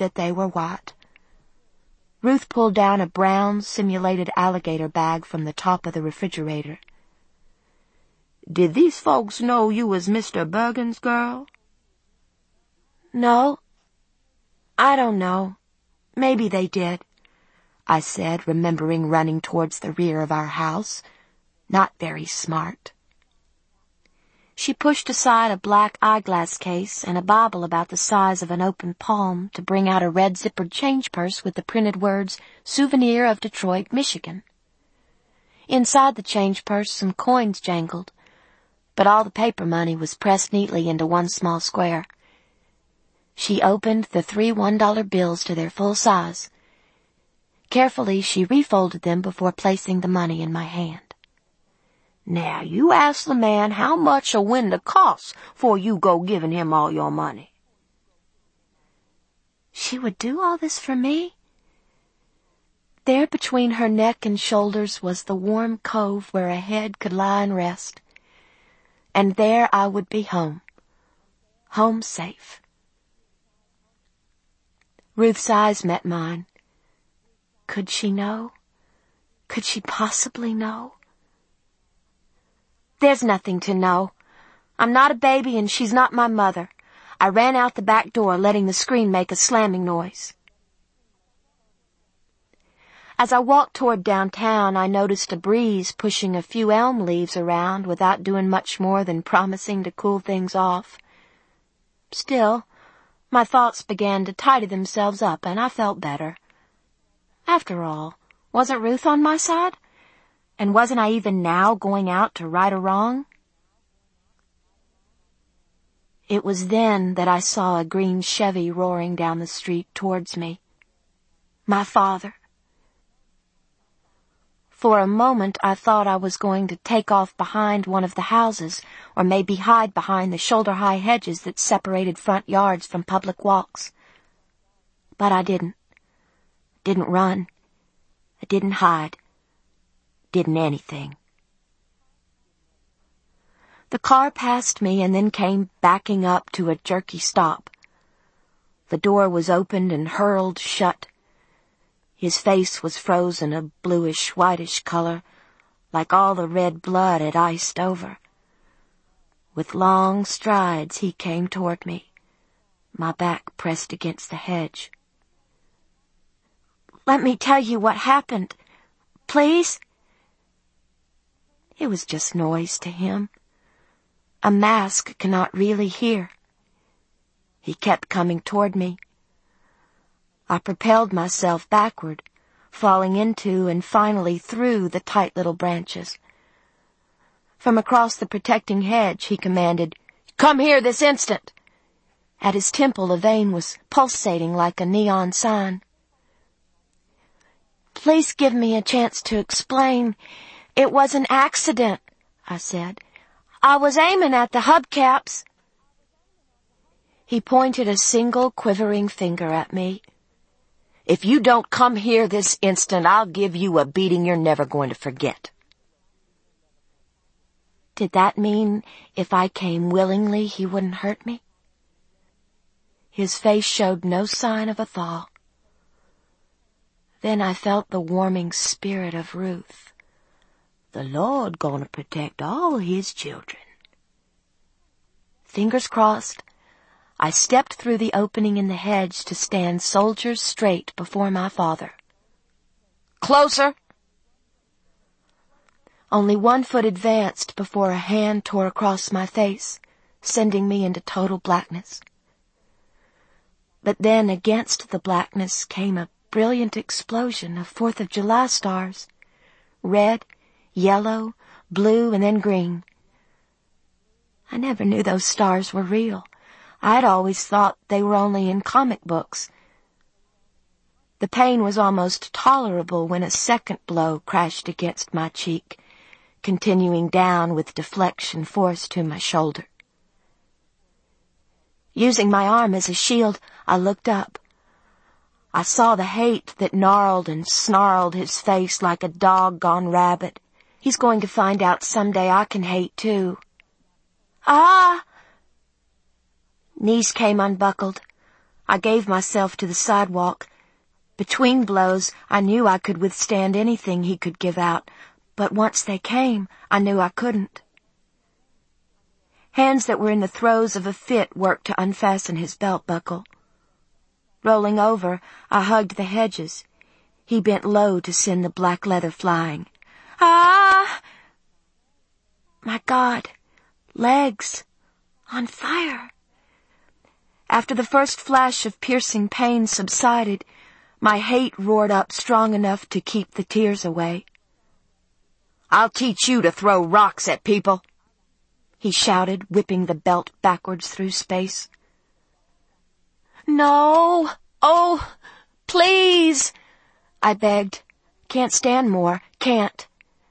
that they were what. Ruth pulled down a brown, simulated alligator bag from the top of the refrigerator. "Did these folks know you was Mr. Bergen's girl?" "No. I don't know. Maybe they did," I said, remembering running towards the rear of our house. Not very smart. She pushed aside a black eyeglass case and a Bible about the size of an open palm to bring out a red zippered change purse with the printed words, "Souvenir of Detroit, Michigan." Inside the change purse some coins jangled, but all the paper money was pressed neatly into one small square. She opened the 3 $1 bills to their full size. Carefully she refolded them before placing the money in my hand. "Now, you ask the man how much a window costs 'fore you go giving him all your money." She would do all this for me? There between her neck and shoulders was the warm cove where a head could lie and rest. And there I would be home. Home safe. Ruth's eyes met mine. Could she know? Could she possibly know? "There's nothing to know. I'm not a baby and she's not my mother." I ran out the back door, letting the screen make a slamming noise. As I walked toward downtown, I noticed a breeze pushing a few elm leaves around without doing much more than promising to cool things off. Still, my thoughts began to tidy themselves up, and I felt better. After all, wasn't Ruth on my side? And wasn't I even now going out to right a wrong? It was then that I saw a green Chevy roaring down the street towards me. My father. For a moment I thought I was going to take off behind one of the houses, or maybe hide behind the shoulder-high hedges that separated front yards from public walks. But I didn't. Didn't run. I didn't hide. Didn't anything. The car passed me and then came backing up to a jerky stop. The door was opened and hurled shut. His face was frozen a bluish-whitish color, like all the red blood had iced over. With long strides he came toward me, my back pressed against the hedge. "Let me tell you what happened, please." It was just noise to him. A mask cannot really hear. He kept coming toward me. I propelled myself backward, falling into and finally through the tight little branches. From across the protecting hedge he commanded, "Come here this instant!" At his temple a vein was pulsating like a neon sign. "Please give me a chance to explain. It was an accident," I said. "I was aiming at the hubcaps." He pointed a single quivering finger at me. "If you don't come here this instant, I'll give you a beating you're never going to forget." Did that mean if I came willingly he wouldn't hurt me? His face showed no sign of a thaw. Then I felt the warming spirit of Ruth. "The Lord gonna protect all his children." Fingers crossed, I stepped through the opening in the hedge to stand soldiers straight before my father. "Closer!" Only 1 foot advanced before a hand tore across my face, sending me into total blackness. But then against the blackness came a brilliant explosion of 4th of July stars. Red, yellow, blue, and then green. I never knew those stars were real. I'd always thought they were only in comic books. The pain was almost tolerable when a second blow crashed against my cheek, continuing down with deflection force to my shoulder. Using my arm as a shield, I looked up. I saw the hate that gnarled and snarled his face like a dog gone rabid. He's going to find out someday I can hate too. "Ah!" Knees came unbuckled. I gave myself to the sidewalk. Between blows, I knew I could withstand anything he could give out, but once they came, I knew I couldn't. Hands that were in the throes of a fit worked to unfasten his belt buckle. Rolling over, I hugged the hedges. He bent low to send the black leather flying. Ah! My God, legs on fire. After the first flash of piercing pain subsided, my hate roared up strong enough to keep the tears away. I'll teach you to throw rocks at people, he shouted, whipping the belt backwards through space. No! Oh, please! I begged. Can't stand more. Can't.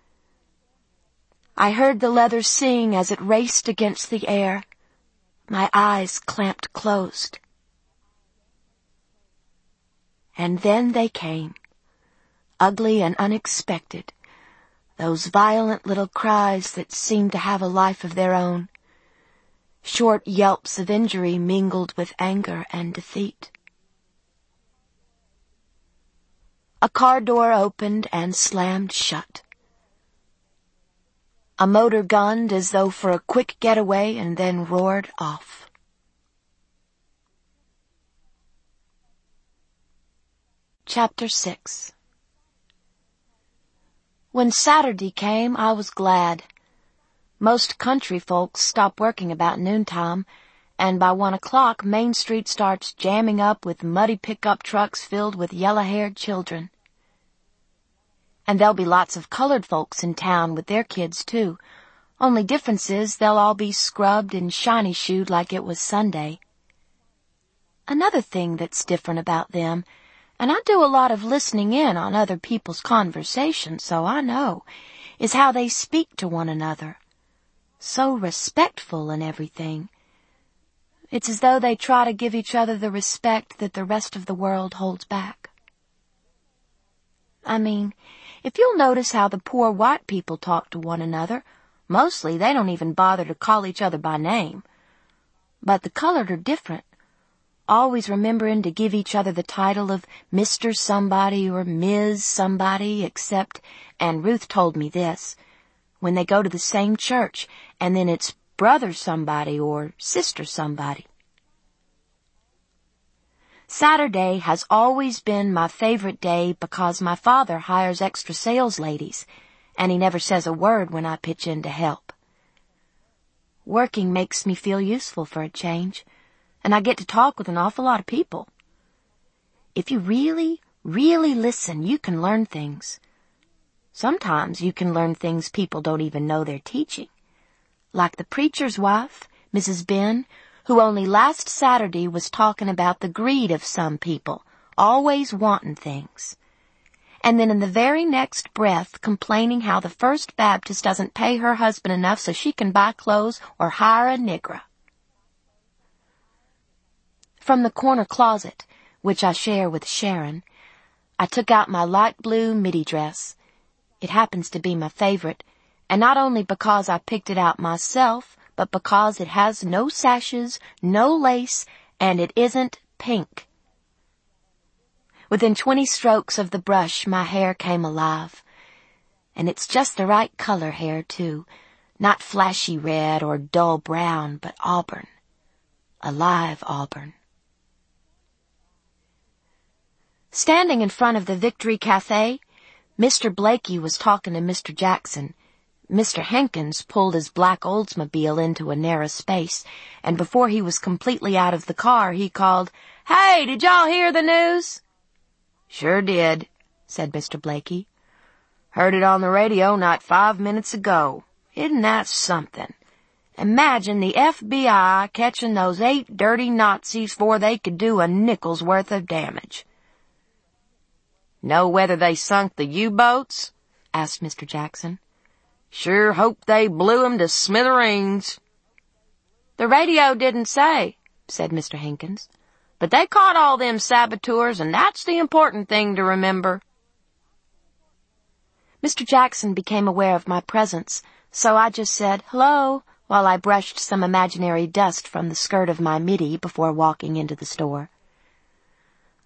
I heard the leather sing as it raced against the air. My eyes clamped closed. And then they came, ugly and unexpected, those violent little cries that seemed to have a life of their own, short yelps of injury mingled with anger and defeat. A car door opened and slammed shut. A motor gunned as though for a quick getaway and then roared off. Chapter 6. When Saturday came, I was glad. Most country folks stop working about noontime, and by 1 o'clock Main Street starts jamming up with muddy pickup trucks filled with yellow-haired children. And there'll be lots of colored folks in town with their kids, too. Only difference is they'll all be scrubbed and shiny-shoed like it was Sunday. Another thing that's different about them, and I do a lot of listening in on other people's conversation, so I know, is how they speak to one another. So respectful and everything. It's as though they try to give each other the respect that the rest of the world holds back. I mean, if you'll notice how the poor white people talk to one another, mostly they don't even bother to call each other by name. But the colored are different, always remembering to give each other the title of Mr. Somebody or Ms. Somebody, except, and Ruth told me this, when they go to the same church, and then it's Brother Somebody or Sister Somebody. Saturday has always been my favorite day because my father hires extra sales ladies, and he never says a word when I pitch in to help. Working makes me feel useful for a change, and I get to talk with an awful lot of people. If you really, really listen, you can learn things. Sometimes you can learn things people don't even know they're teaching. Like the preacher's wife, Mrs. Ben, who only last Saturday was talking about the greed of some people, always wanting things. And then in the very next breath complaining how the First Baptist doesn't pay her husband enough so she can buy clothes or hire a nigger. From the corner closet, which I share with Sharon, I took out my light blue midi dress. It happens to be my favorite, and not only because I picked it out myself, but because it has no sashes, no lace, and it isn't pink. Within 20 strokes of the brush, my hair came alive. And it's just the right color hair, too. Not flashy red or dull brown, but auburn. A live auburn. Standing in front of the Victory Cafe, Mr. Blakey was talking to Mr. Jackson. Mr. Hankins pulled his black Oldsmobile into a narrow space, and before he was completely out of the car, he called, "Hey, did y'all hear the news?" "Sure did," said Mr. Blakey. "Heard it on the radio not 5 minutes ago. Isn't that something? Imagine the FBI catching those 8 dirty Nazis 'fore they could do a nickel's worth of damage." "Know whether they sunk the U-boats?" asked Mr. Jackson. "Sure hope they blew 'em to smithereens." "The radio didn't say," said Mr. Hankins. "But they caught all them saboteurs, and that's the important thing to remember." Mr. Jackson became aware of my presence, so I just said hello while I brushed some imaginary dust from the skirt of my midi before walking into the store.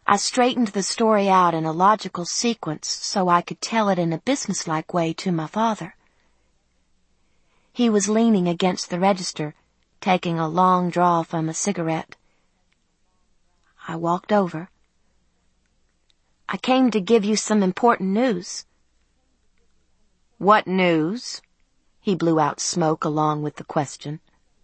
I straightened the story out in a logical sequence so I could tell it in a businesslike way to my father. He was leaning against the register, taking a long draw from a cigarette. I walked over. I came to give you some important news. What news? He blew out smoke along with the question.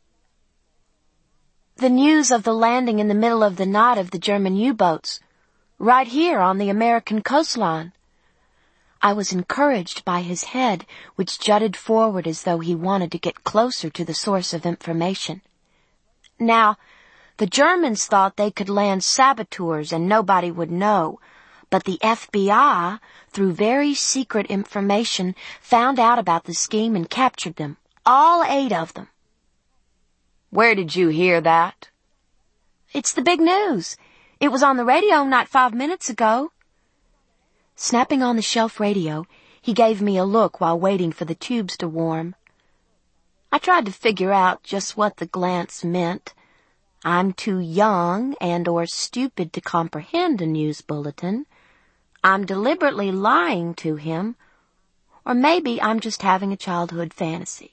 The news of the landing in the middle of the night of the German U-boats, right here on the American coastline. I was encouraged by his head, which jutted forward as though he wanted to get closer to the source of information. Now, the Germans thought they could land saboteurs and nobody would know, but the FBI, through very secret information, found out about the scheme and captured them, all 8 of them. Where did you hear that? It's the big news. It was on the radio not 5 minutes ago. Snapping on the shelf radio, he gave me a look while waiting for the tubes to warm. I tried to figure out just what the glance meant. I'm too young and/or stupid to comprehend a news bulletin. I'm deliberately lying to him. Or maybe I'm just having a childhood fantasy.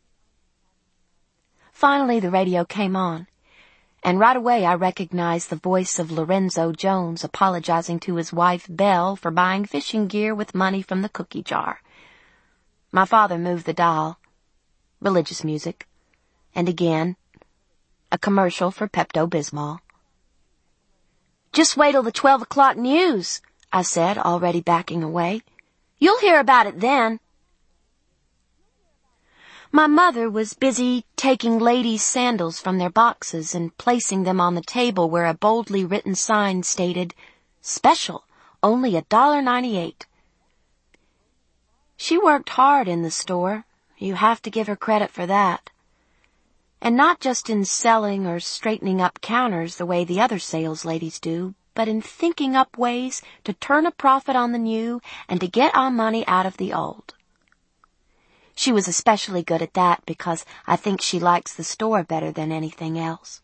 Finally, the radio came on, and right away I recognized the voice of Lorenzo Jones apologizing to his wife Belle for buying fishing gear with money from the cookie jar. My father moved the dial. Religious music. And again, a commercial for Pepto-Bismol. Just wait till the 12 o'clock news, I said, already backing away. You'll hear about it then. My mother was busy taking ladies' sandals from their boxes and placing them on the table where a boldly written sign stated, "Special, only $1.98. She worked hard in the store. You have to give her credit for that. And not just in selling or straightening up counters the way the other sales ladies do, but in thinking up ways to turn a profit on the new and to get our money out of the old. She was especially good at that because I think she likes the store better than anything else.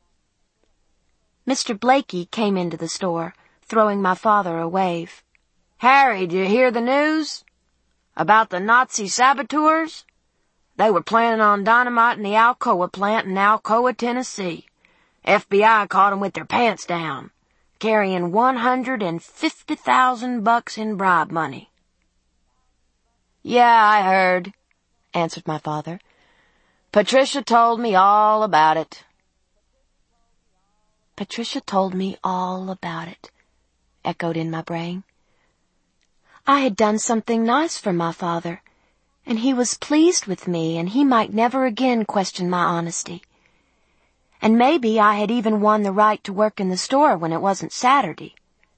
Mr. Blakey came into the store, throwing my father a wave. "Harry, did you hear the news? About the Nazi saboteurs? They were planning on dynamiting the Alcoa plant in Alcoa, Tennessee. FBI caught 'em with their pants down, carrying $150,000 in bribe money." "Yeah, I heard," answered my father. "Patricia told me all about it." Patricia told me all about it, echoed in my brain. I had done something nice for my father, and he was pleased with me, and he might never again question my honesty. And maybe I had even won the right to work in the store when it wasn't Saturday.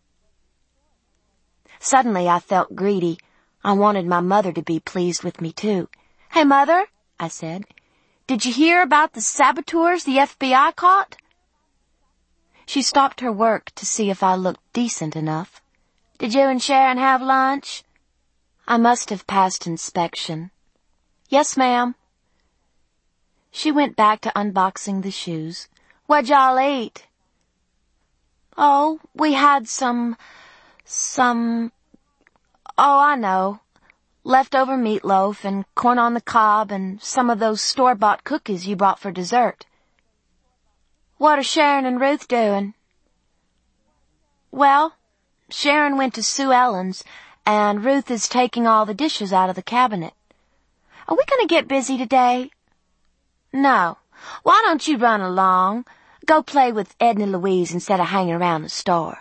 Suddenly I felt greedy. I wanted my mother to be pleased with me too. "Hey, Mother," I said, "did you hear about the saboteurs the FBI caught?" She stopped her work to see if I looked decent enough. "Did you and Sharon have lunch?" I must have passed inspection. "Yes, ma'am." She went back to unboxing the shoes. "What'd y'all eat?" "Oh, we had some, oh, I know. Leftover meatloaf and corn on the cob and some of those store-bought cookies you brought for dessert." "What are Sharon and Ruth doing?" "Well, Sharon went to Sue Ellen's, and Ruth is taking all the dishes out of the cabinet. Are we going to get busy today?" "No. Why don't you run along? Go play with Edna Louise instead of hanging around the store."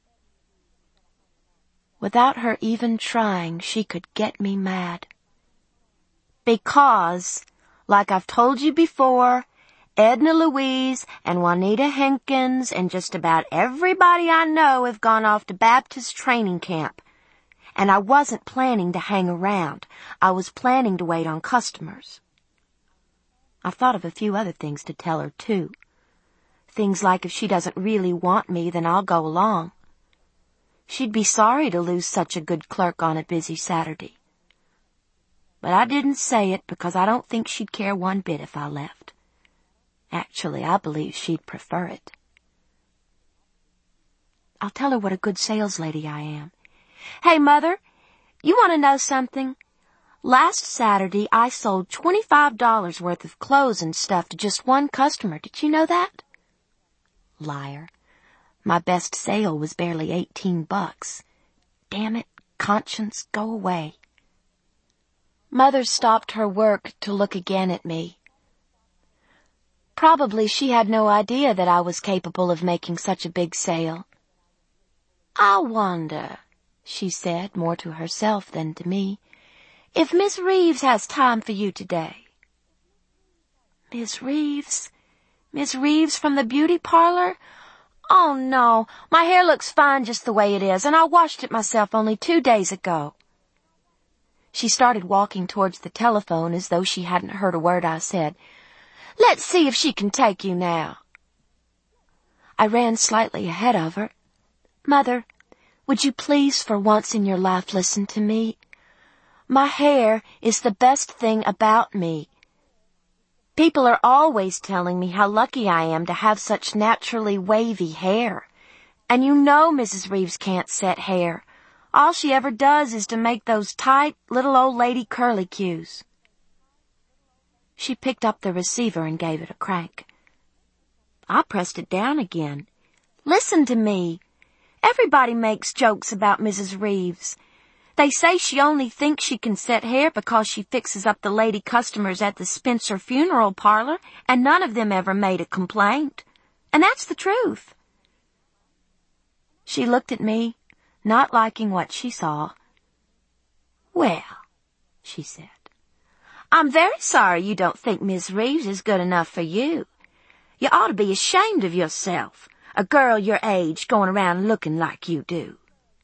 Without her even trying, she could get me mad. "Because, like I've told you before, Edna Louise and Juanita Henkins and just about everybody I know have gone off to Baptist training camp. And I wasn't planning to hang around. I was planning to wait on customers." I thought of a few other things to tell her, too. Things like if she doesn't really want me, then I'll go along. She'd be sorry to lose such a good clerk on a busy Saturday. But I didn't say it because I don't think she'd care one bit if I left. Actually, I believe she'd prefer it. I'll tell her what a good sales lady I am. Hey, Mother, you want to know something? Last Saturday, I sold $25 worth of clothes and stuff to just one customer. Did you know that? Liar. My best sale was barely $18. Damn it, conscience, go away. Mother stopped her work to look again at me. Probably she had no idea that I was capable of making such a big sale. I wonder, she said, more to herself than to me, if Miss Reeves has time for you today. Miss Reeves? Miss Reeves from the beauty parlor? Oh, no, my hair looks fine just the way it is, and I washed it myself only 2 days ago. She started walking towards the telephone as though she hadn't heard a word I said. Let's see if she can take you now. I ran slightly ahead of her. Mother, would you please for once in your life listen to me? My hair is the best thing about me. People are always telling me how lucky I am to have such naturally wavy hair. And you know Mrs. Reeves can't set hair. All she ever does is to make those tight little old lady curlicues. She picked up the receiver and gave it a crank. I pressed it down again. Listen to me. Everybody makes jokes about Mrs. Reeves. They say she only thinks she can set hair because she fixes up the lady customers at the Spencer funeral parlor, and none of them ever made a complaint. And that's the truth. She looked at me, not liking what she saw. Well, she said, I'm very sorry you don't think Miss Reeves is good enough for you. You ought to be ashamed of yourself, a girl your age going around looking like you do.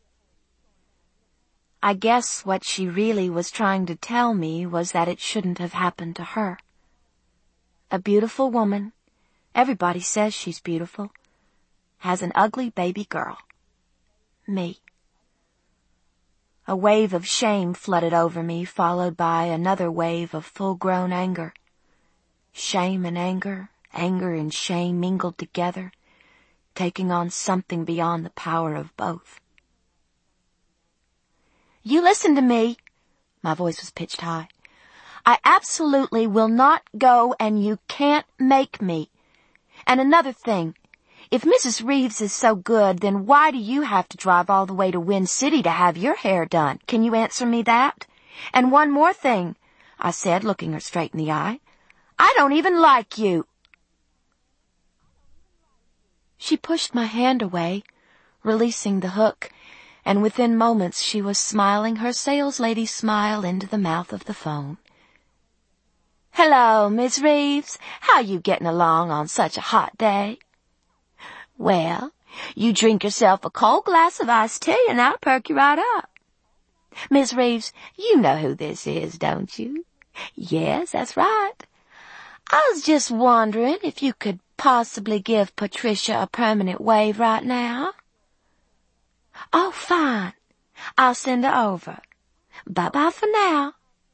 I guess what she really was trying to tell me was that it shouldn't have happened to her. A beautiful woman, everybody says she's beautiful, has an ugly baby girl. Me. A wave of shame flooded over me, followed by another wave of full-grown anger. Shame and anger, anger and shame mingled together, taking on something beyond the power of both. You listen to me. My voice was pitched high. I absolutely will not go, and you can't make me. And another thing, if Mrs. Reeves is so good, then why do you have to drive all the way to Wind City to have your hair done? Can you answer me that? And one more thing, I said, looking her straight in the eye. I don't even like you. She pushed my hand away, releasing the hook, and within moments she was smiling her saleslady smile into the mouth of the phone. Hello, Miss Reeves. How you getting along on such a hot day? Well, you drink yourself a cold glass of iced tea and I'll perk you right up. Miss Reeves, you know who this is, don't you? Yes, that's right. I was just wondering if you could possibly give Patricia a permanent wave right now. Oh, fine. I'll send her over. Bye-bye for now.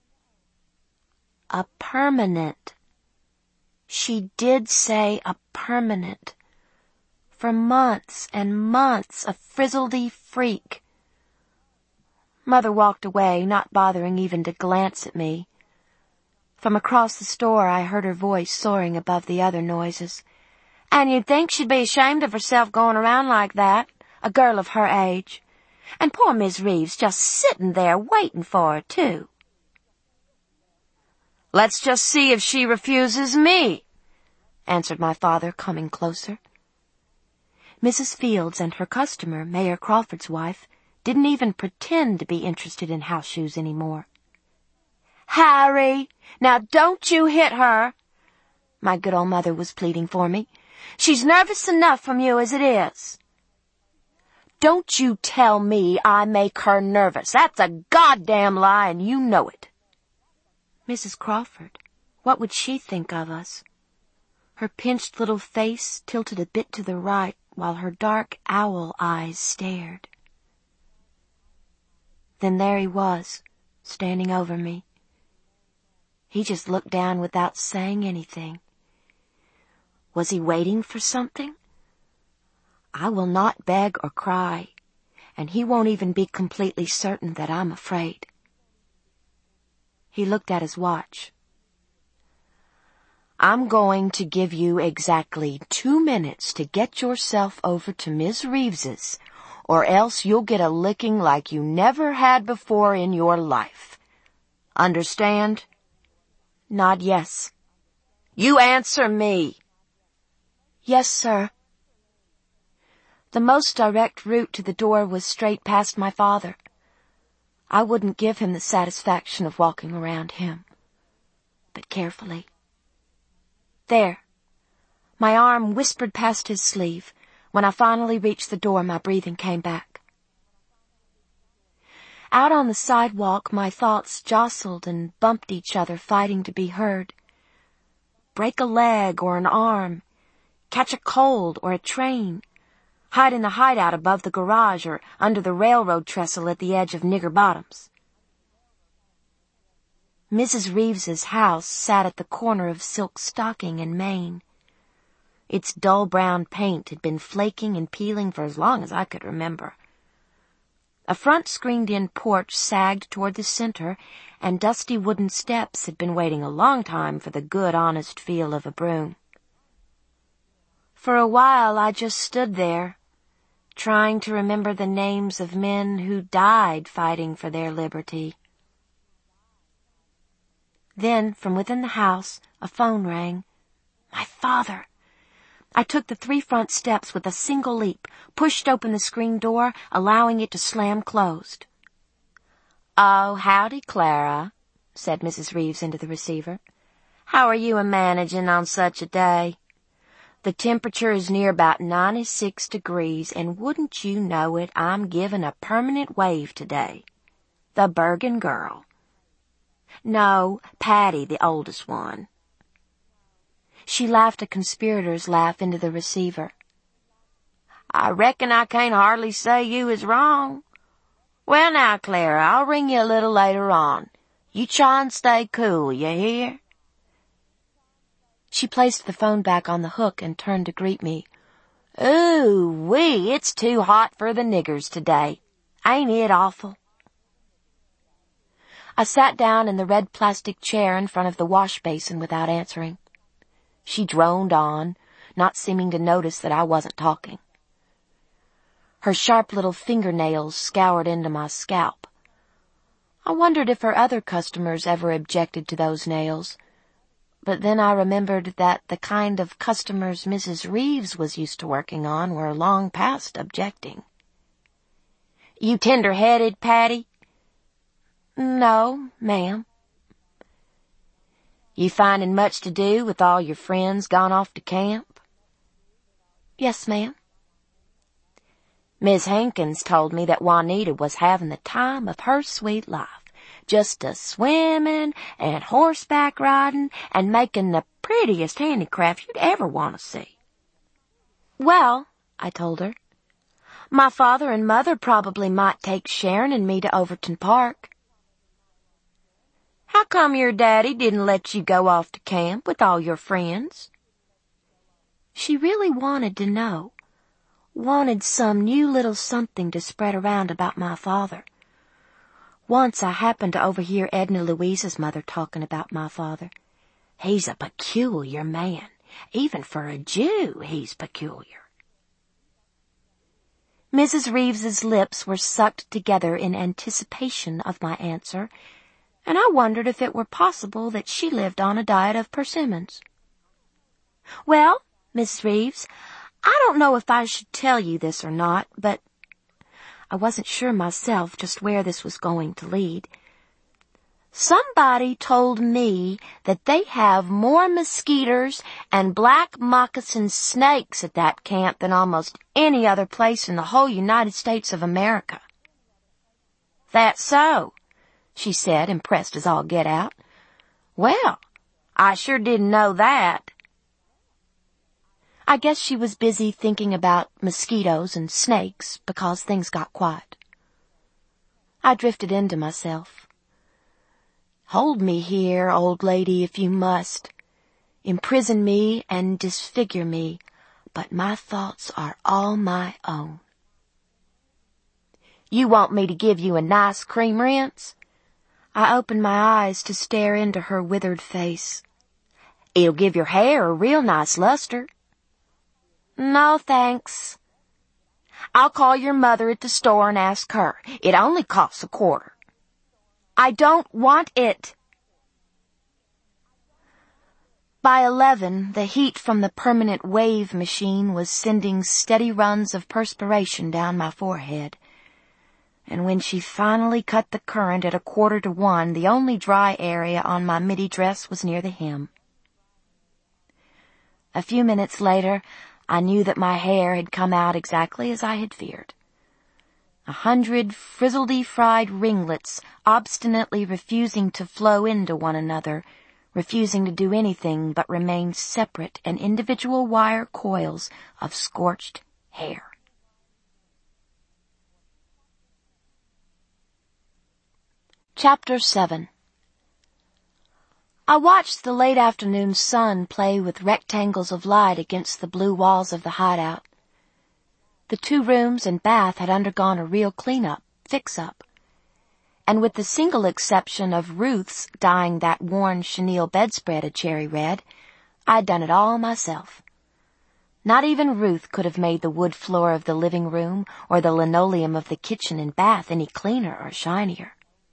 A permanent. She did say a permanent. For months and months, a frizzledy freak. Mother walked away, not bothering even to glance at me. From across the store, I heard her voice soaring above the other noises. And you'd think she'd be ashamed of herself going around like that, a girl of her age. And poor Miss Reeves just sitting there waiting for her, too. Let's just see if she refuses me, answered my father, coming closer. Mrs. Fields and her customer, Mayor Crawford's wife, didn't even pretend to be interested in house shoes anymore. Harry, now don't you hit her, my good old mother was pleading for me. She's nervous enough from you as it is. Don't you tell me I make her nervous. That's a goddamn lie, and you know it. Mrs. Crawford, what would she think of us? Her pinched little face tilted a bit to the right, while her dark owl eyes stared. Then there he was, standing over me. He just looked down without saying anything. Was he waiting for something? I will not beg or cry, and he won't even be completely certain that I'm afraid." He looked at his watch. "I'm going to give you exactly 2 minutes to get yourself over to Miss Reeves's, or else you'll get a licking like you never had before in your life. Understand?" "Nod yes." "You answer me." "Yes, sir." The most direct route to the door was straight past my father. I wouldn't give him the satisfaction of walking around him, but carefully. There. My arm whispered past his sleeve. When I finally reached the door, my breathing came back. Out on the sidewalk, my thoughts jostled and bumped each other, fighting to be heard. Break a leg or an arm, catch a cold or a train, hide in the hideout above the garage or under the railroad trestle at the edge of Nigger Bottoms. Mrs. Reeves's house sat at the corner of Silk Stocking and Main. Its dull brown paint had been flaking and peeling for as long as I could remember. A front screened-in porch sagged toward the center, and dusty wooden steps had been waiting a long time for the good, honest feel of a broom. For a while I just stood there, trying to remember the names of men who died fighting for their liberty. Then, from within the house, a phone rang. My father! I took the 3 front steps with a single leap, pushed open the screen door, allowing it to slam closed. "Oh, howdy, Clara," said Mrs. Reeves into the receiver. "How are you a-managing on such a day? The temperature is near about 96 degrees, and wouldn't you know it, I'm giving a permanent wave today. The Bergen girl. No, Patty, the oldest one." She laughed a conspirator's laugh into the receiver. "I reckon I can't hardly say you is wrong. Well now, Clara, I'll ring you a little later on. You try and stay cool, you hear?" She placed the phone back on the hook and turned to greet me. "Ooh-wee, it's too hot for the niggers today. Ain't it awful?" I sat down in the red plastic chair in front of the wash basin without answering. She droned on, not seeming to notice that I wasn't talking. Her sharp little fingernails scoured into my scalp. I wondered if her other customers ever objected to those nails, but then I remembered that the kind of customers Mrs. Reeves was used to working on were long past objecting. "You tender-headed, Patty?" "No, ma'am." "You finding much to do with all your friends gone off to camp?" "Yes, ma'am." "Miss Hankins told me that Juanita was having the time of her sweet life, just a-swimming and horseback riding and making the prettiest handicraft you'd ever want to see." "Well," I told her, "my father and mother probably might take Sharon and me to Overton Park." "How come your daddy didn't let you go off to camp with all your friends?" She really wanted to know. Wanted some new little something to spread around about my father. Once I happened to overhear Edna Louise's mother talking about my father. "He's a peculiar man. Even for a Jew, he's peculiar." Mrs. Reeves's lips were sucked together in anticipation of my answer, and I wondered if it were possible that she lived on a diet of persimmons. "Well, Miss Reeves, I don't know if I should tell you this or not, but—" I wasn't sure myself just where this was going to lead. "Somebody told me that they have more mosquitoes and black moccasin snakes at that camp than almost any other place in the whole United States of America." "That's so," she said, impressed as all get out. "Well, I sure didn't know that." I guess she was busy thinking about mosquitoes and snakes because things got quiet. I drifted into myself. "Hold me here, old lady, if you must. Imprison me and disfigure me. but my thoughts are all my own. You want me to give you a nice cream rinse? I opened my eyes to stare into her withered face. It'll give your hair a real nice luster. No, thanks. I'll call your mother at the store and ask her. It only costs $0.25. I don't want it. By 11, the heat from the permanent wave machine was sending steady runs of perspiration down my forehead. And when she finally cut the current at 1:45, the only dry area on my midi dress was near the hem. A few minutes later, I knew that my hair had come out exactly as I had feared. 100 frizzledy fried ringlets obstinately refusing to flow into one another, refusing to do anything but remain separate and individual wire coils of scorched hair. Chapter 7. I watched the late afternoon sun play with rectangles of light against the blue walls of the hideout. The 2 rooms and bath had undergone a real clean-up, fix-up. And with the single exception of Ruth's dyeing that worn chenille bedspread a cherry red, I'd done it all myself. Not even Ruth could have made the wood floor of the living room or the linoleum of the kitchen and bath any cleaner or shinier.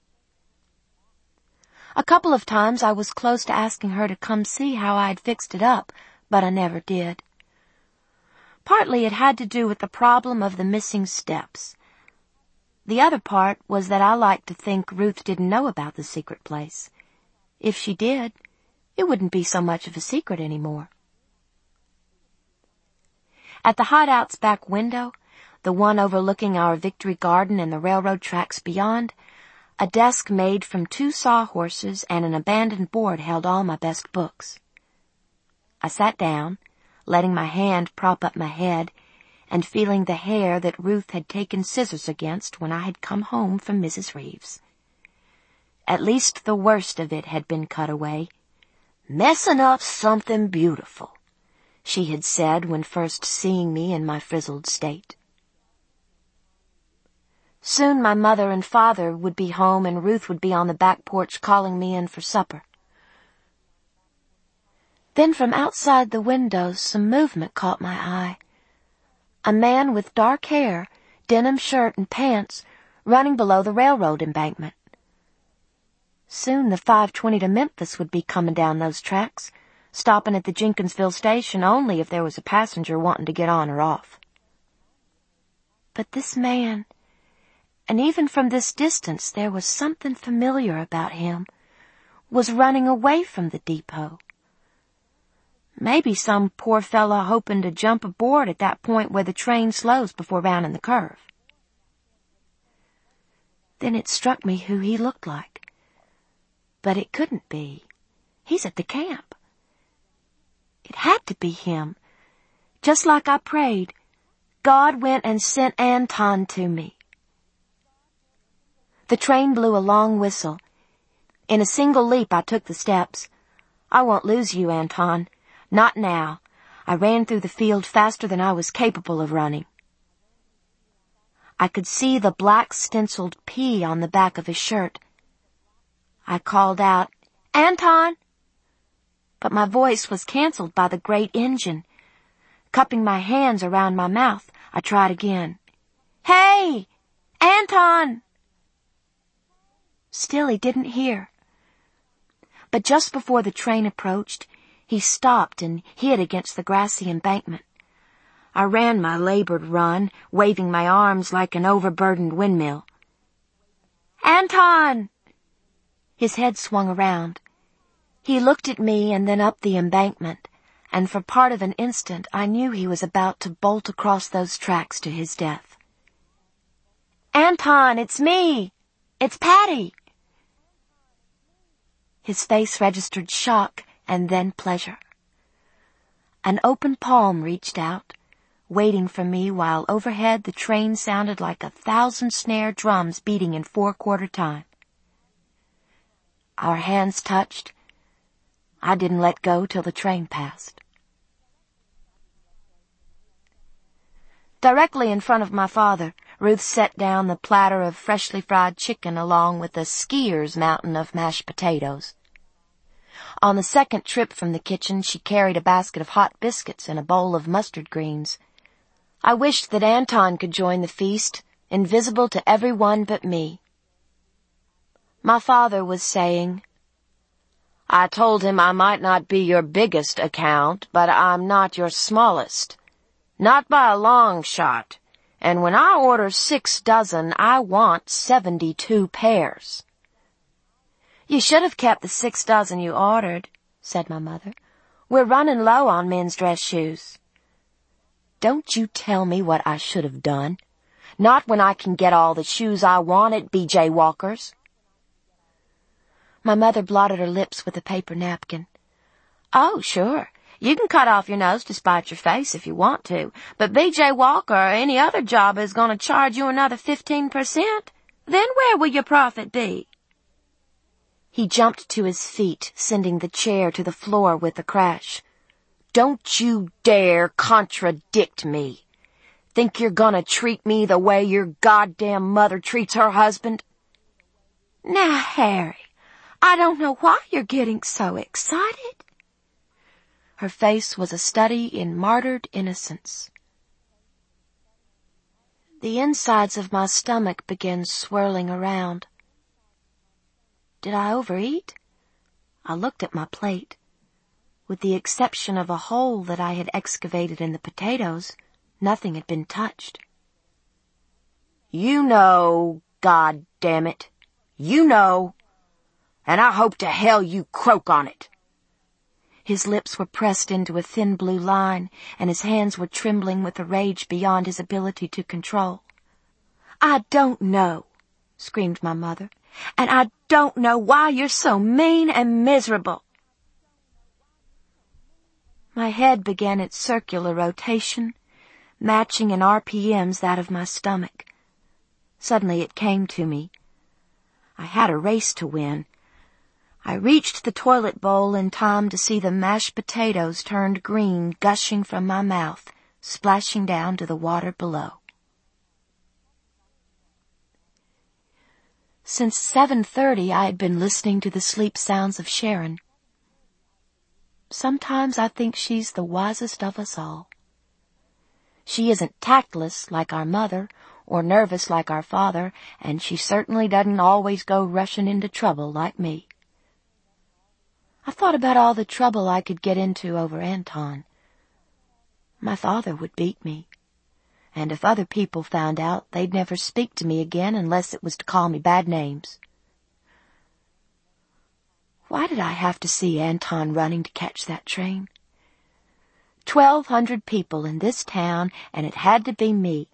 A couple of times I was close to asking her to come see how I'd fixed it up, but I never did. Partly it had to do with the problem of the missing steps. The other part was that I liked to think Ruth didn't know about the secret place. If she did, it wouldn't be so much of a secret anymore. At the hideout's back window, the one overlooking our Victory Garden and the railroad tracks beyond, a desk made from 2 sawhorses and an abandoned board held all my best books. I sat down, letting my hand prop up my head, and feeling the hair that Ruth had taken scissors against when I had come home from Mrs. Reeves. At least the worst of it had been cut away. "Messin' up something beautiful," she had said when first seeing me in my frizzled state. Soon my mother and father would be home and Ruth would be on the back porch calling me in for supper. Then from outside the window some movement caught my eye. A man with dark hair, denim shirt and pants, running below the railroad embankment. Soon the 5:20 to Memphis would be coming down those tracks, stopping at the Jenkinsville station only if there was a passenger wanting to get on or off. But this man, and even from this distance there was something familiar about him, was running away from the depot. Maybe some poor fellow hoping to jump aboard at that point where the train slows before rounding the curve. Then it struck me who he looked like. But it couldn't be. He's at the camp. It had to be him. Just like I prayed, God went and sent Anton to me. The train blew a long whistle. In a single leap I took the steps. "I won't lose you, Anton. Not now." I ran through the field faster than I was capable of running. I could see the black stenciled P on the back of his shirt. I called out, "Anton!" But my voice was canceled by the great engine. Cupping my hands around my mouth, I tried again. "Hey! Anton!" Still he didn't hear. But just before the train approached, he stopped and hid against the grassy embankment. I ran my labored run, waving my arms like an overburdened windmill. "Anton!" His head swung around. He looked at me and then up the embankment, and for part of an instant I knew he was about to bolt across those tracks to his death. "Anton, it's me! It's Patty!" His face registered shock and then pleasure. An open palm reached out, waiting for me while overhead the train sounded like 1,000 snare drums beating in 4/4 time. Our hands touched. I didn't let go till the train passed. Directly in front of my father, Ruth set down the platter of freshly fried chicken along with a skier's mountain of mashed potatoes. On the second trip from the kitchen, she carried a basket of hot biscuits and a bowl of mustard greens. I wished that Anton could join the feast, invisible to everyone but me. My father was saying, I told him I might not be your biggest account, but I'm not your smallest. Not by a long shot. And when I order 6 dozen, I want 72 pairs. You should have kept the 6 dozen you ordered, said my mother. We're running low on men's dress shoes. Don't you tell me what I should have done. Not when I can get all the shoes I want at B.J. Walker's. My mother blotted her lips with a paper napkin. Oh, sure. You can cut off your nose to spite your face if you want to, but B.J. Walker or any other job is going to charge you another 15%. Then where will your profit be? He jumped to his feet, sending the chair to the floor with a crash. Don't you dare contradict me. Think you're gonna treat me the way your goddamn mother treats her husband? Now, Harry, I don't know why you're getting so excited. Her face was a study in martyred innocence. The insides of my stomach began swirling around. Did I overeat? I looked at my plate. With the exception of a hole that I had excavated in the potatoes, nothing had been touched. You know, God damn it. You know. And I hope to hell you croak on it. His lips were pressed into a thin blue line, and his hands were trembling with a rage beyond his ability to control. I don't know, screamed my mother, and I don't know why you're so mean and miserable. My head began its circular rotation, matching in RPMs that of my stomach. Suddenly it came to me. I had a race to win. I reached the toilet bowl in time to see the mashed potatoes turned green gushing from my mouth, splashing down to the water below. Since 7:30 I had been listening to the sleep sounds of Sharon. Sometimes I think she's the wisest of us all. She isn't tactless like our mother, or nervous like our father, and she certainly doesn't always go rushing into trouble like me. I thought about all the trouble I could get into over Anton. My father would beat me, and if other people found out, they'd never speak to me again unless it was to call me bad names. Why did I have to see Anton running to catch that train? 1,200 people in this town, and it had to be me.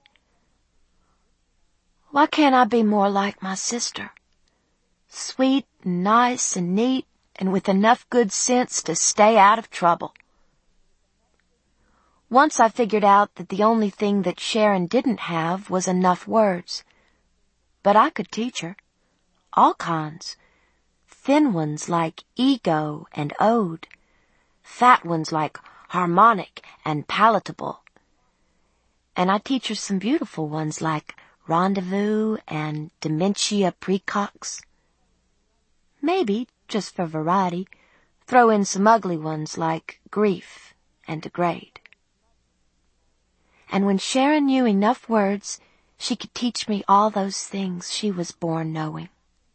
Why can't I be more like my sister? Sweet and nice and neat, and with enough good sense to stay out of trouble. Once I figured out that the only thing that Sharon didn't have was enough words. But I could teach her. All kinds. Thin ones like ego and ode. Fat ones like harmonic and palatable. And I teach her some beautiful ones like rendezvous and dementia precox. Maybe, just for variety, throw in some ugly ones like grief and degrade. And when Sharon knew enough words, she could teach me all those things she was born knowing.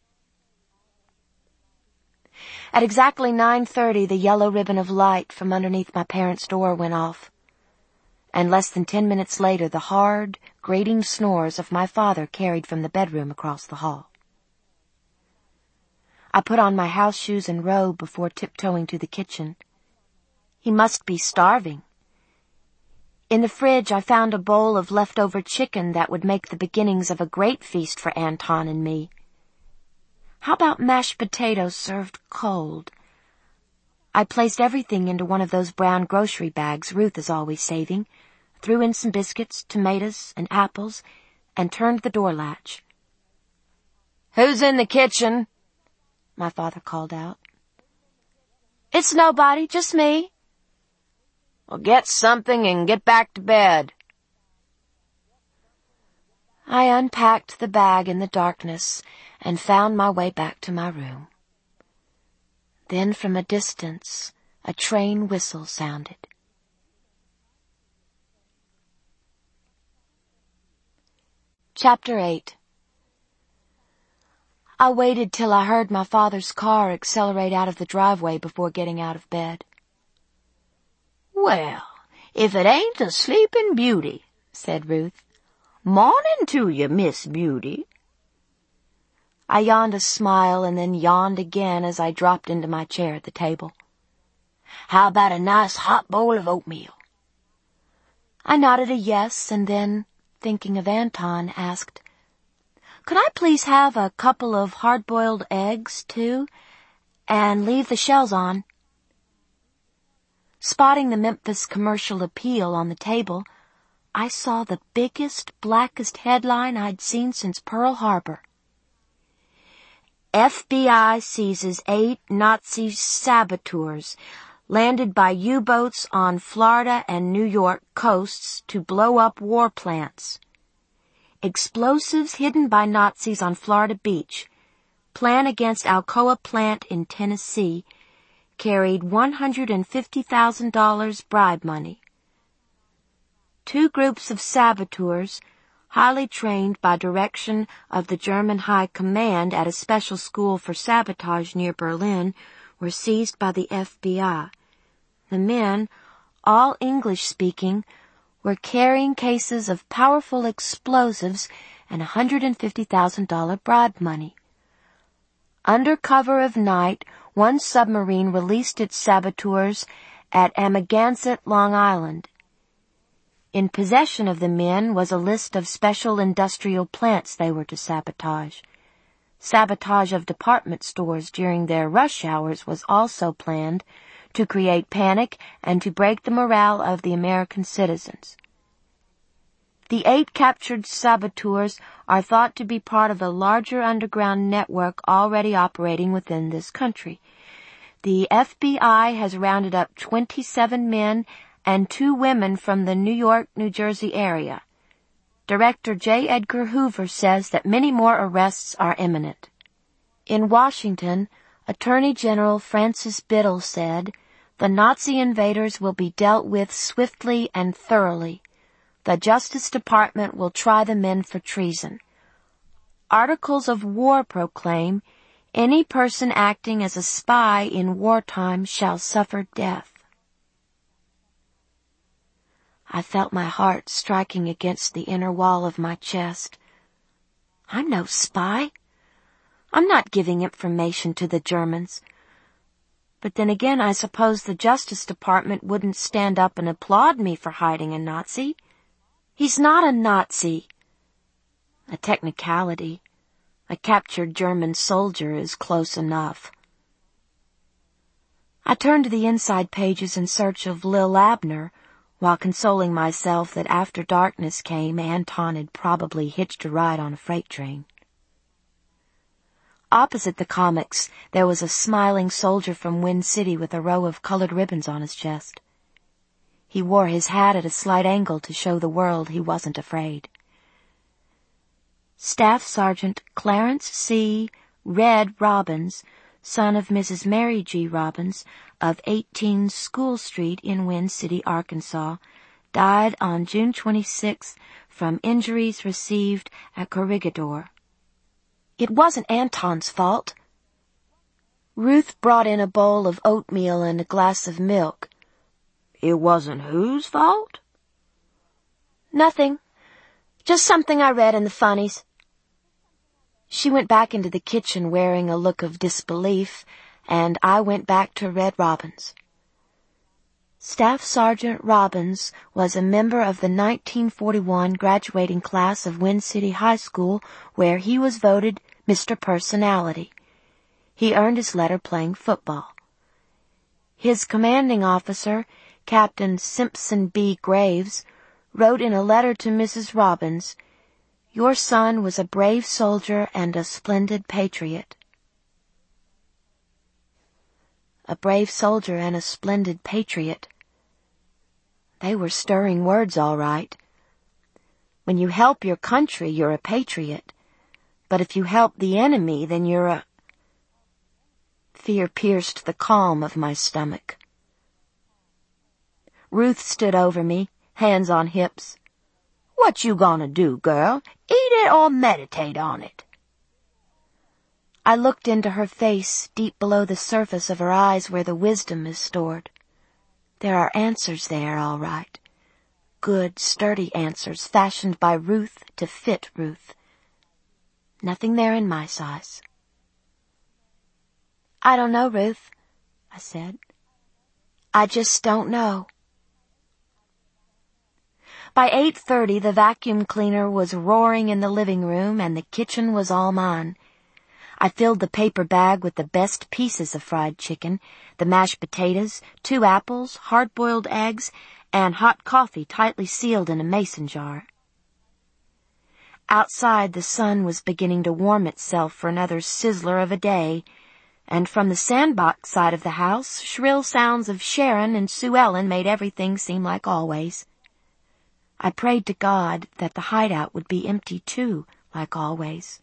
At exactly 9:30, the yellow ribbon of light from underneath my parents' door went off. And less than 10 minutes later, the hard, grating snores of my father carried from the bedroom across the hall. I put on my house shoes and robe before tiptoeing to the kitchen. He must be starving. In the fridge, I found a bowl of leftover chicken that would make the beginnings of a great feast for Anton and me. How about mashed potatoes served cold? I placed everything into one of those brown grocery bags Ruth is always saving, threw in some biscuits, tomatoes, and apples, and turned the door latch. Who's in the kitchen? My father called out. It's nobody, just me. Well, get something and get back to bed. I unpacked the bag in the darkness and found my way back to my room. Then from a distance, a train whistle sounded. Chapter 8. I waited till I heard my father's car accelerate out of the driveway before getting out of bed. "Well, if it ain't the Sleeping Beauty," said Ruth. "Morning to you, Miss Beauty." I yawned a smile and then yawned again as I dropped into my chair at the table. "How about a nice hot bowl of oatmeal?" I nodded a yes and then, thinking of Anton, asked, "Could I please have a couple of hard-boiled eggs, too, and leave the shells on?" Spotting the Memphis Commercial Appeal on the table, I saw the biggest, blackest headline I'd seen since Pearl Harbor. FBI seizes 8 Nazi saboteurs landed by U-boats on Florida and New York coasts to blow up war plants. Explosives hidden by Nazis on Florida beach. Plan against Alcoa plant in Tennessee carried $150,000 bribe money. 2 groups of saboteurs, highly trained by direction of the German High Command at a special school for sabotage near Berlin, were seized by the FBI. The men, all English-speaking, were carrying cases of powerful explosives and $150,000 bribe money. Under cover of night, one submarine released its saboteurs at Amagansett, Long Island. In possession of the men was a list of special industrial plants they were to sabotage. Sabotage of department stores during their rush hours was also planned to create panic and to break the morale of the American citizens. The 8 captured saboteurs are thought to be part of a larger underground network already operating within this country. The FBI has rounded up 27 men and 2 women from the New York, New Jersey area. Director J. Edgar Hoover says that many more arrests are imminent. In Washington, Attorney General Francis Biddle said, "The Nazi invaders will be dealt with swiftly and thoroughly. The Justice Department will try the men for treason. Articles of war proclaim, any person acting as a spy in wartime shall suffer death." I felt my heart striking against the inner wall of my chest. I'm no spy. I'm not giving information to the Germans. But then again, I suppose the Justice Department wouldn't stand up and applaud me for hiding a Nazi. He's not a Nazi. A technicality. A captured German soldier is close enough. I turned to the inside pages in search of Lil Abner, while consoling myself that after darkness came, Anton had probably hitched a ride on a freight train. Opposite the comics, there was a smiling soldier from Wind City with a row of colored ribbons on his chest. He wore his hat at a slight angle to show the world he wasn't afraid. Staff Sergeant Clarence C. Red Robbins, son of Mrs. Mary G. Robbins of 18 School Street in Wind City, Arkansas, died on June 26 from injuries received at Corregidor. It wasn't Anton's fault. Ruth brought in a bowl of oatmeal and a glass of milk. "It wasn't whose fault?" "Nothing. Just something I read in the funnies." She went back into the kitchen wearing a look of disbelief, and I went back to Red Robbins. Staff Sergeant Robbins was a member of the 1941 graduating class of Wind City High School, where he was voted Mr. Personality. He earned his letter playing football. His commanding officer, Captain Simpson B. Graves, wrote in a letter to Mrs. Robbins, "Your son was a brave soldier and a splendid patriot." A brave soldier and a splendid patriot. They were stirring words, all right. When you help your country, you're a patriot. But if you help the enemy, then you're a... Fear pierced the calm of my stomach. Ruth stood over me, hands on hips. "What you gonna do, girl? Eat it or meditate on it?" I looked into her face, deep below the surface of her eyes where the wisdom is stored. There are answers there, all right. Good, sturdy answers fashioned by Ruth to fit Ruth. Nothing there in my size. "I don't know, Ruth," I said. "I just don't know." By 8:30, the vacuum cleaner was roaring in the living room and the kitchen was all mine. I filled the paper bag with the best pieces of fried chicken, the mashed potatoes, 2 apples, hard-boiled eggs, and hot coffee tightly sealed in a mason jar. Outside, the sun was beginning to warm itself for another sizzler of a day, and from the sandbox side of the house, shrill sounds of Sharon and Sue Ellen made everything seem like always. I prayed to God that the hideout would be empty too, like always.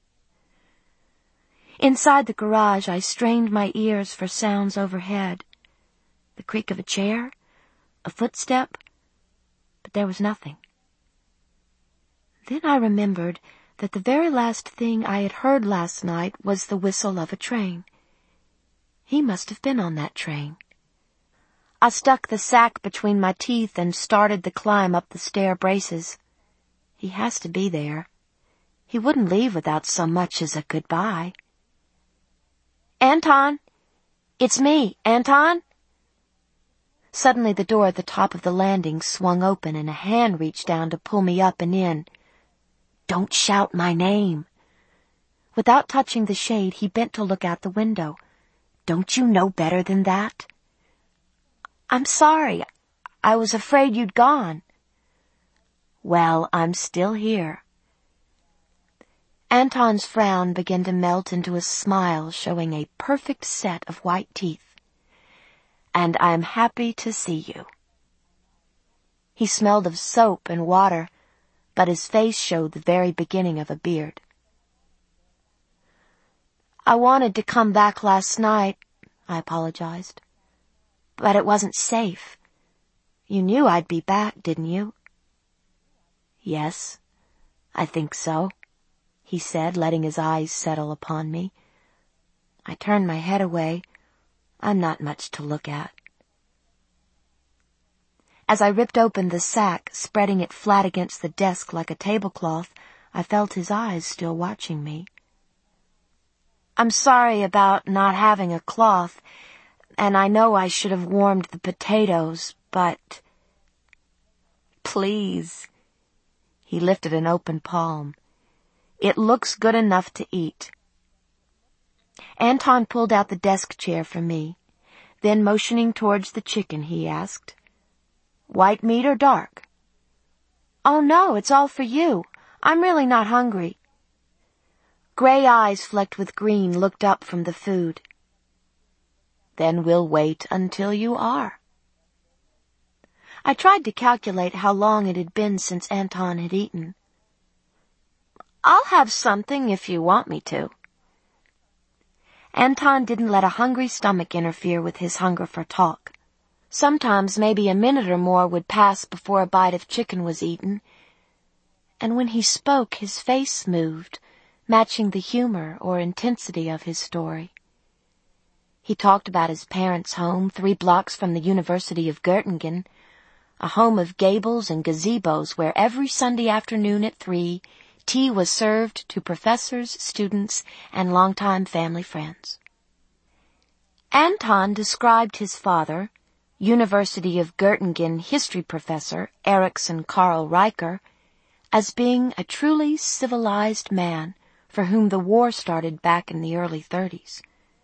Inside the garage, I strained my ears for sounds overhead. The creak of a chair, a footstep, but there was nothing. Then I remembered that the very last thing I had heard last night was the whistle of a train. He must have been on that train. I stuck the sack between my teeth and started the climb up the stair braces. He has to be there. He wouldn't leave without so much as a goodbye. "Anton! It's me, Anton!" Suddenly the door at the top of the landing swung open and a hand reached down to pull me up and in. "Don't shout my name." Without touching the shade, he bent to look out the window. "Don't you know better than that?" "I'm sorry. I was afraid you'd gone." "Well, I'm still here." Anton's frown began to melt into a smile showing a perfect set of white teeth. "And I'm happy to see you." He smelled of soap and water, but his face showed the very beginning of a beard. "I wanted to come back last night," I apologized. "But it wasn't safe. You knew I'd be back, didn't you?" "Yes, I think so," he said, letting his eyes settle upon me. I turned my head away. I'm not much to look at. As I ripped open the sack, spreading it flat against the desk like a tablecloth, I felt his eyes still watching me. "I'm sorry about not having a cloth, and I know I should have warmed the potatoes, but—" "Please." He lifted an open palm. "It looks good enough to eat." Anton pulled out the desk chair for me. Then, motioning towards the chicken, he asked, "White meat or dark?" "Oh, no, it's all for you. I'm really not hungry." Gray eyes flecked with green looked up from the food. "Then we'll wait until you are." I tried to calculate how long it had been since Anton had eaten. "I'll have something if you want me to." Anton didn't let a hungry stomach interfere with his hunger for talk. Sometimes maybe a minute or more would pass before a bite of chicken was eaten. And when he spoke, his face moved, matching the humor or intensity of his story. He talked about his parents' home 3 blocks from the University of Göttingen, a home of gables and gazebos where every Sunday afternoon at 3, tea was served to professors, students, and longtime family friends. Anton described his father, University of Göttingen history professor Erikson Karl Riker, as being a truly civilized man for whom the war started back in the early 30s.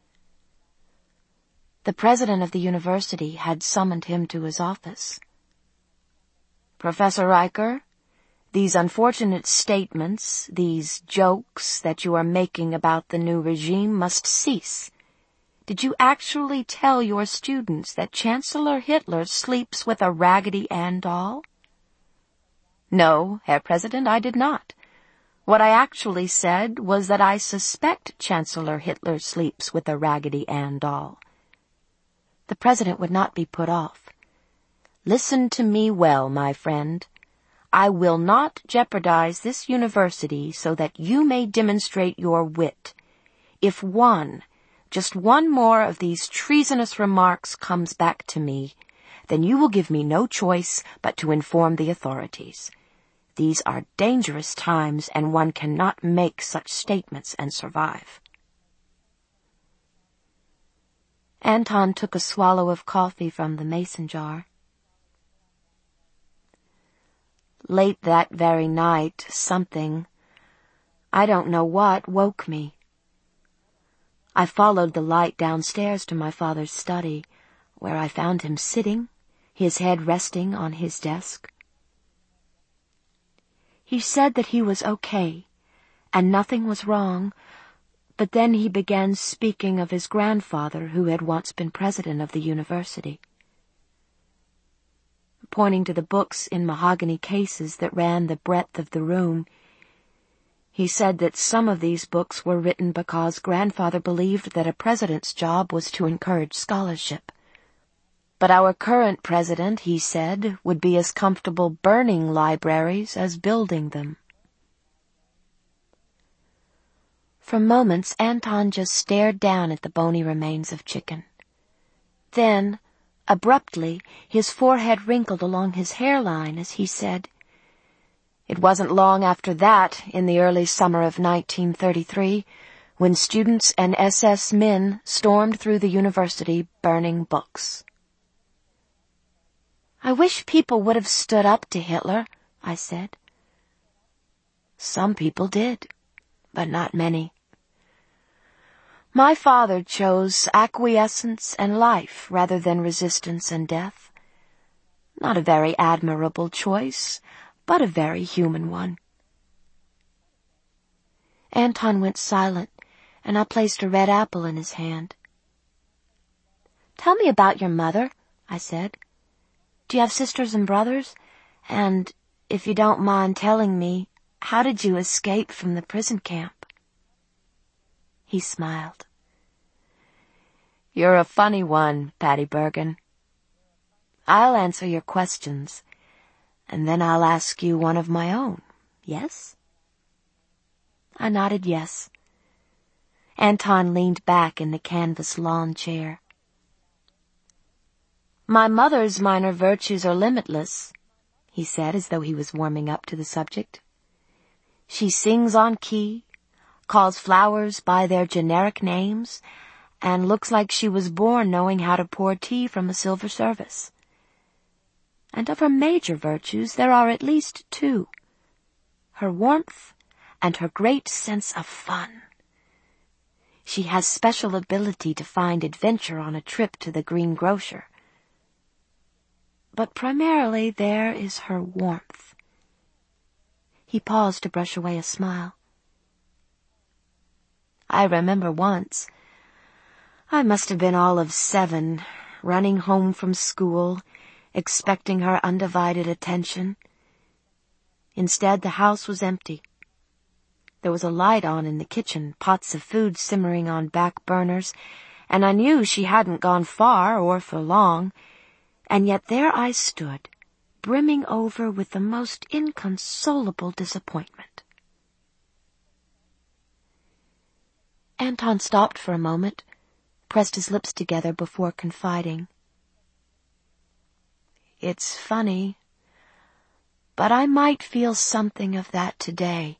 The president of the university had summoned him to his office. "Professor Riker, these unfortunate statements, these jokes that you are making about the new regime must cease. Did you actually tell your students that Chancellor Hitler sleeps with a Raggedy Ann doll?" No, Herr President, I did not. What I actually said was that I suspect Chancellor Hitler sleeps with a Raggedy Ann doll. The President would not be put off. Listen to me well, my friend. I will not jeopardize this university so that you may demonstrate your wit. If just one more of these treasonous remarks comes back to me, then you will give me no choice but to inform the authorities. These are dangerous times, and one cannot make such statements and survive. Anton took a swallow of coffee from the mason jar. Late that very night, something, I don't know what, woke me. I followed the light downstairs to my father's study, where I found him sitting, his head resting on his desk. He said that he was okay, and nothing was wrong, but then he began speaking of his grandfather who had once been president of the university. Pointing to the books in mahogany cases that ran the breadth of the room, he said that some of these books were written because grandfather believed that a president's job was to encourage scholarship. But our current president, he said, would be as comfortable burning libraries as building them. For moments, Anton just stared down at the bony remains of chicken. Then, abruptly, his forehead wrinkled along his hairline as he said, "It wasn't long after that, in the early summer of 1933, when students and SS men stormed through the university burning books." "I wish people would have stood up to Hitler," I said. "Some people did, but not many. My father chose acquiescence and life rather than resistance and death. Not a very admirable choice, but a very human one." Anton went silent, and I placed a red apple in his hand. "Tell me about your mother," I said. "Do you have sisters and brothers? And, if you don't mind telling me, how did you escape from the prison camp?" He smiled. "You're a funny one, Patty Bergen. I'll answer your questions, and then I'll ask you one of my own, yes?" I nodded yes. Anton leaned back in the canvas lawn chair. "My mother's minor virtues are limitless," he said as though he was warming up to the subject. "She sings on key, calls flowers by their generic names, and looks like she was born knowing how to pour tea from a silver service. And of her major virtues there are at least two: her warmth and her great sense of fun. She has special ability to find adventure on a trip to the greengrocer. But primarily there is her warmth." He paused to brush away a smile. "I remember once, I must have been all of 7, running home from school, expecting her undivided attention. Instead, the house was empty. There was a light on in the kitchen, pots of food simmering on back burners, and I knew she hadn't gone far or for long, and yet there I stood, brimming over with the most inconsolable disappointment." Anton stopped for a moment, pressed his lips together before confiding, "It's funny, but I might feel something of that today.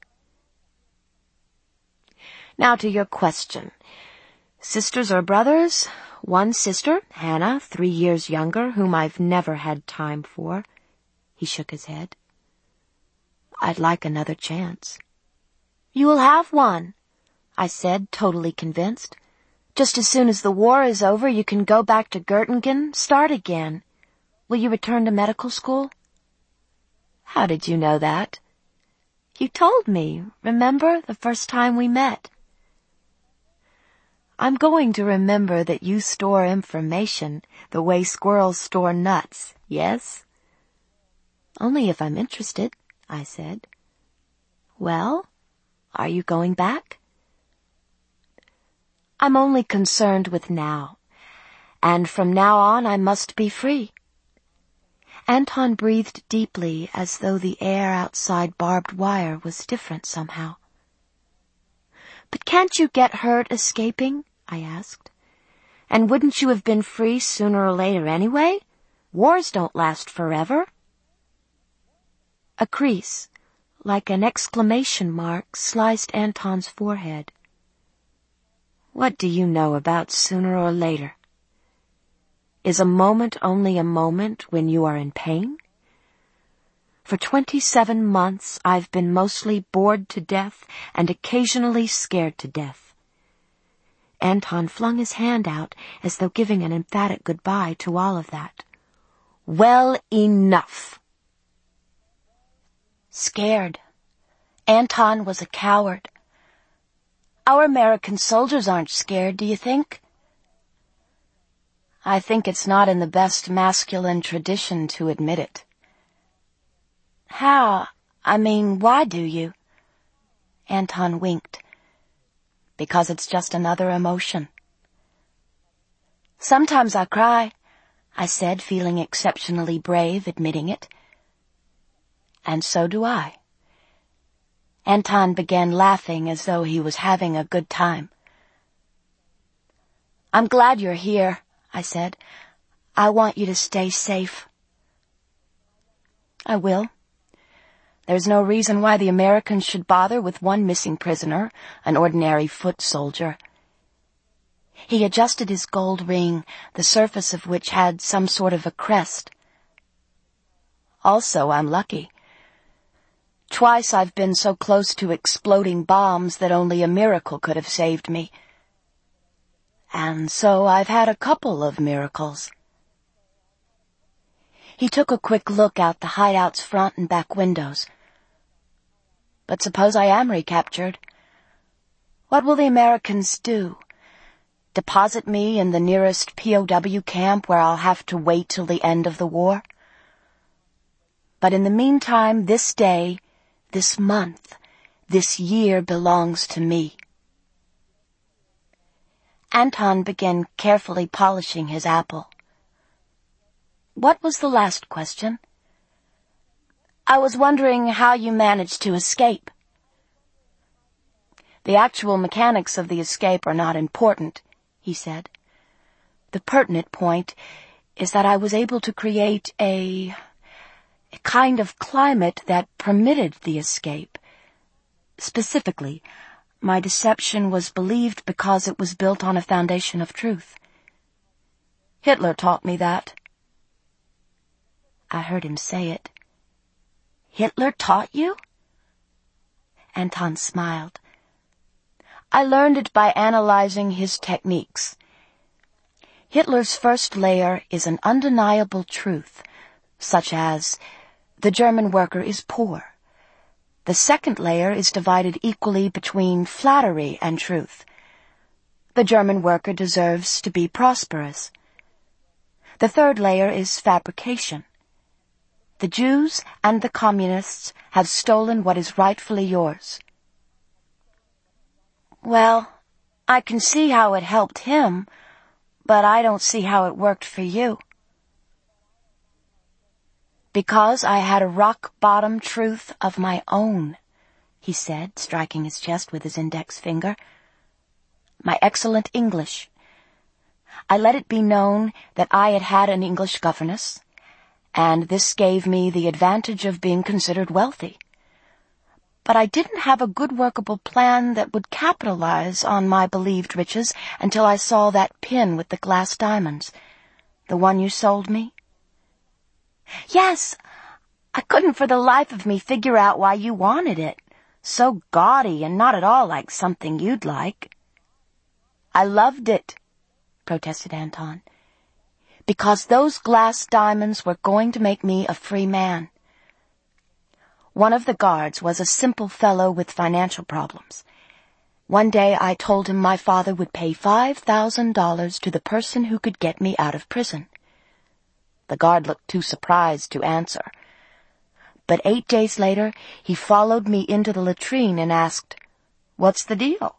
Now to your question. Sisters or brothers? One sister, Hannah, 3 years younger, whom I've never had time for." He shook his head. "I'd like another chance." "You will have one," I said, totally convinced. "Just as soon as the war is over, you can go back to Göttingen, start again. Will you return to medical school?" "How did you know that?" "You told me, remember, the first time we met." "I'm going to remember that you store information the way squirrels store nuts, yes?" "Only if I'm interested," I said. Well, are you going back? I'm only concerned with now, and from now on I must be free. Anton breathed deeply as though the air outside barbed wire was different somehow. But can't you get hurt escaping? I asked. And wouldn't you have been free sooner or later anyway? Wars don't last forever. A crease, like an exclamation mark, sliced Anton's forehead. What do you know about sooner or later? Is a moment only a moment when you are in pain? For 27 months I've been mostly bored to death and occasionally scared to death. Anton flung his hand out as though giving an emphatic goodbye to all of that. Well, enough. Scared. Anton was a coward. Our American soldiers aren't scared, do you think? I think it's not in the best masculine tradition to admit it. How? I mean, why do you? Anton winked. Because it's just another emotion. Sometimes I cry, I said, feeling exceptionally brave, admitting it. And so do I. Anton began laughing as though he was having a good time. I'm glad you're here, I said. I want you to stay safe. I will. There's no reason why the Americans should bother with one missing prisoner, an ordinary foot soldier. He adjusted his gold ring, the surface of which had some sort of a crest. Also, I'm lucky. Twice I've been so close to exploding bombs that only a miracle could have saved me. And so I've had a couple of miracles. He took a quick look out the hideout's front and back windows. But suppose I am recaptured? What will the Americans do? Deposit me in the nearest POW camp where I'll have to wait till the end of the war? But in the meantime, this day, this month, this year belongs to me. Anton began carefully polishing his apple. What was the last question? I was wondering how you managed to escape. The actual mechanics of the escape are not important, he said. The pertinent point is that I was able to create a kind of climate that permitted the escape. Specifically, my deception was believed because it was built on a foundation of truth. Hitler taught me that. I heard him say it. Hitler taught you? Anton smiled. I learned it by analyzing his techniques. Hitler's first layer is an undeniable truth, such as, the German worker is poor. The second layer is divided equally between flattery and truth. The German worker deserves to be prosperous. The third layer is fabrication. The Jews and the communists have stolen what is rightfully yours. Well, I can see how it helped him, but I don't see how it worked for you. Because I had a rock-bottom truth of my own, he said, striking his chest with his index finger. My excellent English. I let it be known that I had had an English governess, and this gave me the advantage of being considered wealthy. But I didn't have a good workable plan that would capitalize on my believed riches until I saw that pin with the glass diamonds, the one you sold me. Yes, I couldn't for the life of me figure out why you wanted it. So gaudy and not at all like something you'd like. I loved it, protested Anton, because those glass diamonds were going to make me a free man. One of the guards was a simple fellow with financial problems. One day I told him my father would pay $5,000 to the person who could get me out of prison. The guard looked too surprised to answer. But 8 days later, he followed me into the latrine and asked, "What's the deal?"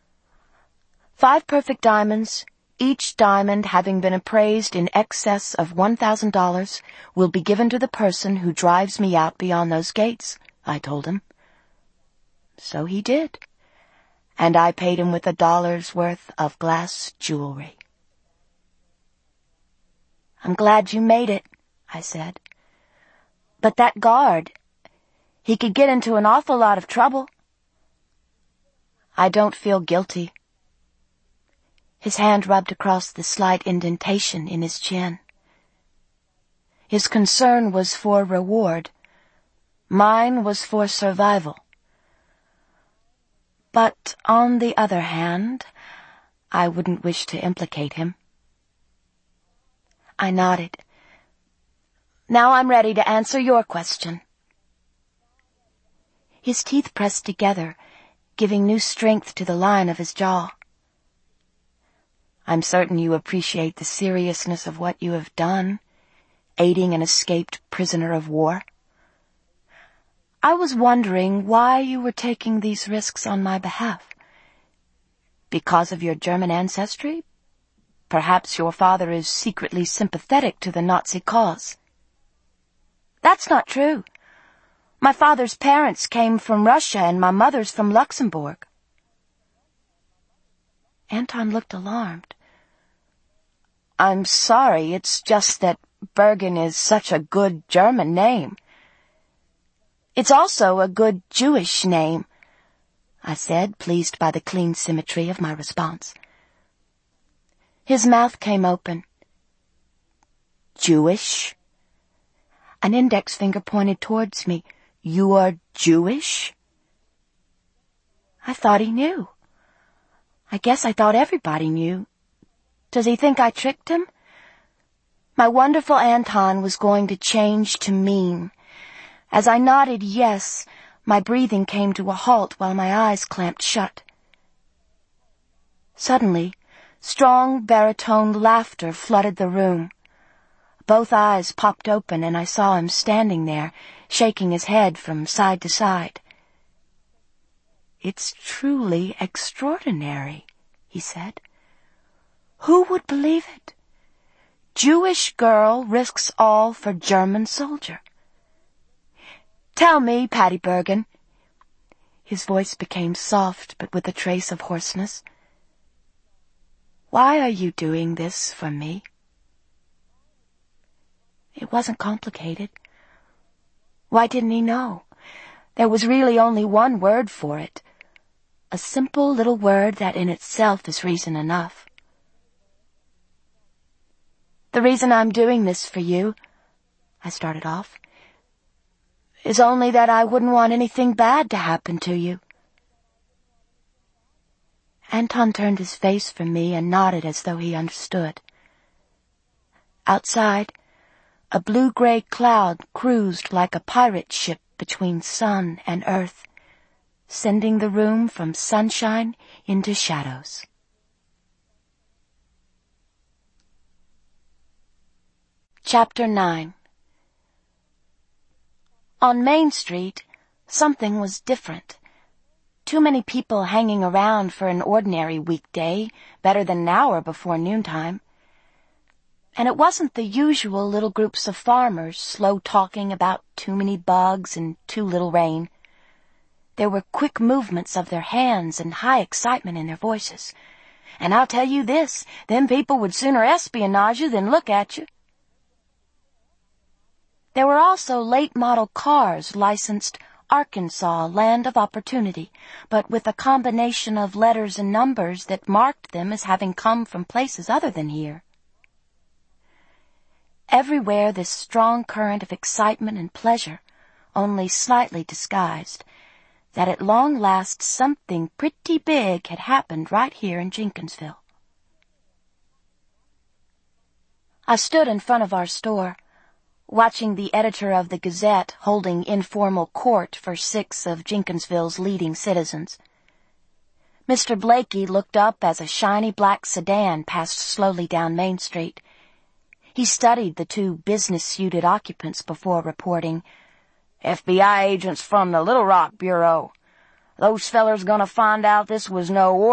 5 perfect diamonds, each diamond having been appraised in excess of $1,000, will be given to the person who drives me out beyond those gates, I told him. So he did, and I paid him with $1's worth of glass jewelry. "I'm glad you made it," I said. "But that guard, he could get into an awful lot of trouble." "I don't feel guilty." His hand rubbed across the slight indentation in his chin. His concern was for reward. Mine was for survival. But on the other hand, I wouldn't wish to implicate him. I nodded. "Now I'm ready to answer your question." His teeth pressed together, giving new strength to the line of his jaw. "I'm certain you appreciate the seriousness of what you have done, aiding an escaped prisoner of war. I was wondering why you were taking these risks on my behalf. Because of your German ancestry? Perhaps your father is secretly sympathetic to the Nazi cause." "That's not true. My father's parents came from Russia and my mother's from Luxembourg." Anton looked alarmed. "I'm sorry, it's just that Bergen is such a good German name." "It's also a good Jewish name," I said, pleased by the clean symmetry of my response. His mouth came open. "Jewish?" An index finger pointed towards me. "You are Jewish?" I thought he knew. I guess I thought everybody knew. Does he think I tricked him? My wonderful Anton was going to change to mean. As I nodded yes, my breathing came to a halt while my eyes clamped shut. Suddenly, strong baritone laughter flooded the room. Both eyes popped open and I saw him standing there, shaking his head from side to side. "It's truly extraordinary," he said. "Who would believe it? Jewish girl risks all for German soldier. Tell me, Patty Bergen." His voice became soft but with a trace of hoarseness. "Why are you doing this for me?" It wasn't complicated. Why didn't he know? There was really only one word for it. A simple little word that in itself is reason enough. "The reason I'm doing this for you," I started off, "is only that I wouldn't want anything bad to happen to you." Anton turned his face from me and nodded as though he understood. Outside, a blue-gray cloud cruised like a pirate ship between sun and earth, sending the room from sunshine into shadows. Chapter 9. On Main Street, something was different. Too many people hanging around for an ordinary weekday, better than an hour before noontime. And it wasn't the usual little groups of farmers slow-talking about too many bugs and too little rain. There were quick movements of their hands and high excitement in their voices. "And I'll tell you this, them people would sooner espionage you than look at you." There were also late-model cars licensed Arkansas Land of Opportunity, but with a combination of letters and numbers that marked them as having come from places other than here. Everywhere this strong current of excitement and pleasure, only slightly disguised, that at long last something pretty big had happened right here in Jenkinsville. I stood in front of our store, watching the editor of the Gazette holding informal court for 6 of Jenkinsville's leading citizens. Mr. Blakey looked up as a shiny black sedan passed slowly down Main Street. He studied the 2 business-suited occupants before reporting, FBI agents from the Little Rock Bureau. Those fellers gonna find out this was no